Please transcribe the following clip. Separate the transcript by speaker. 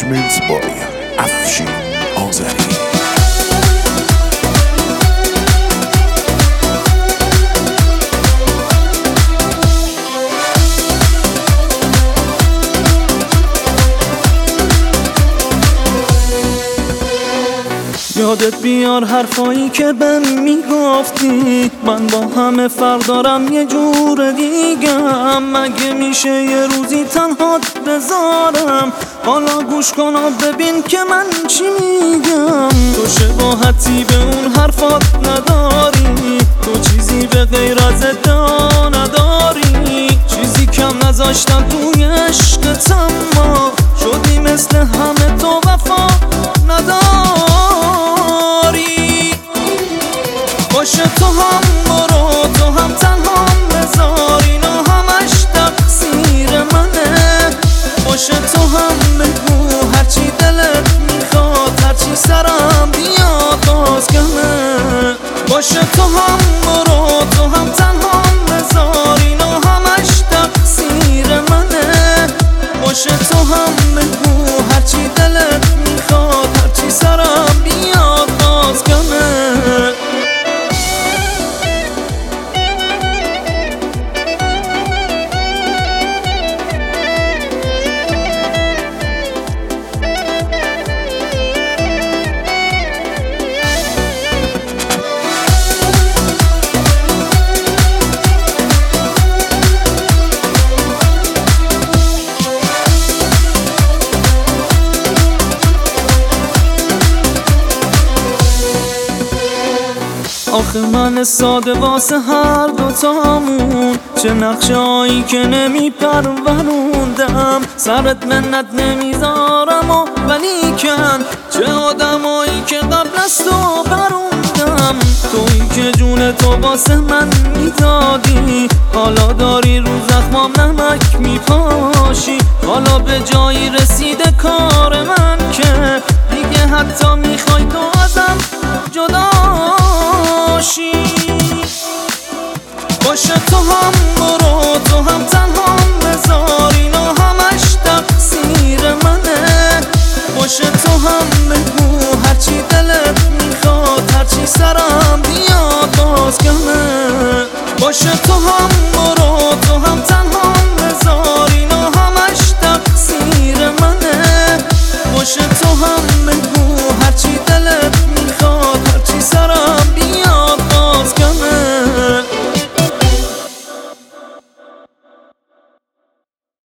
Speaker 1: Arrangements by افشین آذری.
Speaker 2: یادت بیار حرفایی که بهم میگفتی، من با همه فرق دارم یه جور دیگم. مگه میشه یه روزی تنهات بذارم؟ حالا گوش کن و ببین که من چی میگم. تو شباهتی به اون حرفات نداری، تو چیزی به غیر از ادعا نداری. چیزی کم نذاشتم توی عشقت، اما شدی مثل همه تو وفا نداری. باشه تو هم برو، تو هم تنها بذار، اینا همش تقصیر منه. باشه تو هم بگو هرچی دلت میخواد، هرچی سرم بیاد باز کمه. باشه تو هم برو، تو هم تنها بذار، اینا همش تقصیر منه. باشه تو هم بگو هرچی دلت میخواد، هرچی سرم بیاد باز کمه. آخه من ساده واسه هر دوتامون، چه نقشه‌هایی که نمیپروروندم. سرت منت نمیذارم و ولیکن چه آدمایی که قبل از تو پروندم. تویی که جون تو واسه من میدادی، حالا داری رو زخمام نمک میپاشی. حالا به جایی رسیده کار من که دیگه حتی میخوای تو ازم جدا شی. باشه تو هم برو، تو هم تنها بذار، اینا همش تقصیر منه. باشه تو هم بگو هرچی دلت میخواد، هرچی سرم بیاد باز کمه. باشه تو